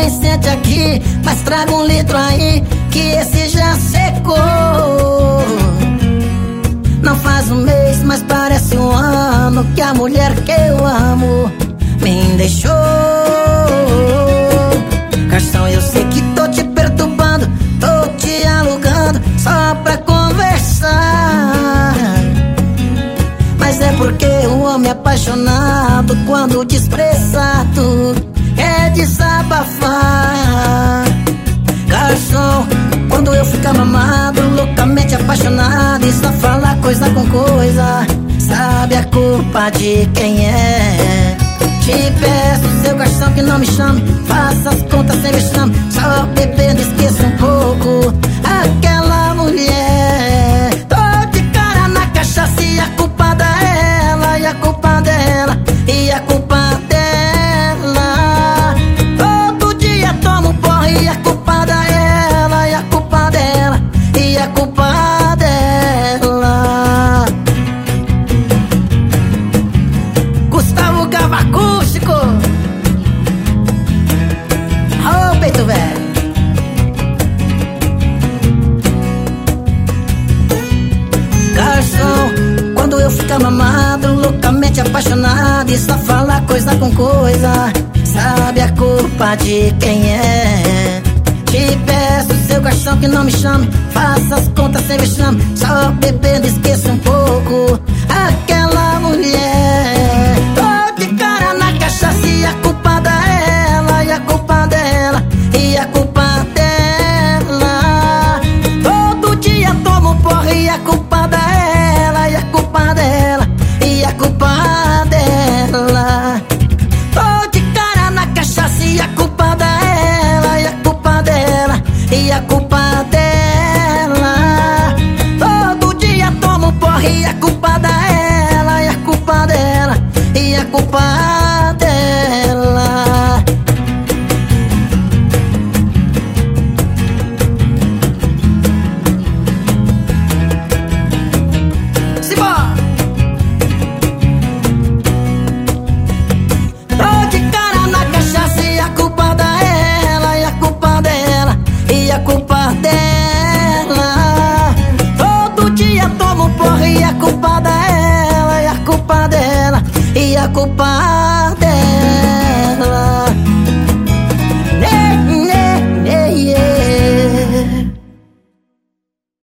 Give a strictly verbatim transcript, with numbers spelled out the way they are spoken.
nem sente aqui, mas traga um litro aí, que esse já secou. Não faz um mês, mas parece um ano, que a mulher que eu amo me deixou. Garçom, eu sei que tô te perturbando, tô te alugando só pra conversar, mas é porque o homem apaixonado, quando desprezado, quer desabafar. Garçom, quando eu ficar mamado, loucamente apaixonado, e só falar coisa com coisa, sabe a culpa de quem é? Te peço, seu garçom, que não me chame, faça as contas sem vexame, só bebendo esqueça um pouco aquela mulher. Tô de cara na cachaça e a culpada é ela, e a culpa dela, e a culpa dela. Todo dia tomo porra e a culpada é ela, e a culpa dela, e a culpa dela. Gustavo Cavacustico, ô peito velho. Garçom, quando eu ficar mamado, loucamente apaixonado, e só falar coisa com coisa, sabe a culpa de quem é? Te peço, seu garçom, que não me chame, faça as contas sem vexame, só bebendo esqueça um pouco aquela mulher. Tô de cara na cachaça e a culpada é ela, e a culpa dela, e a culpa dela. Todo dia tomo porra e a culpada é ela, e a culpa dela, e a culpa dela. Tô de cara na cachaça e a culpada é ela, e a culpa dela, e a culpa dela. Todo dia tomo porra e a culpada é ela, e a culpa dela, e a culpa dela. Simbora! Tô de cara na cachaça e a culpada é ela, e a culpa dela, e a culpa dela. Todo dia tomo porra e a culpada é ela, e a culpa dela, e a culpa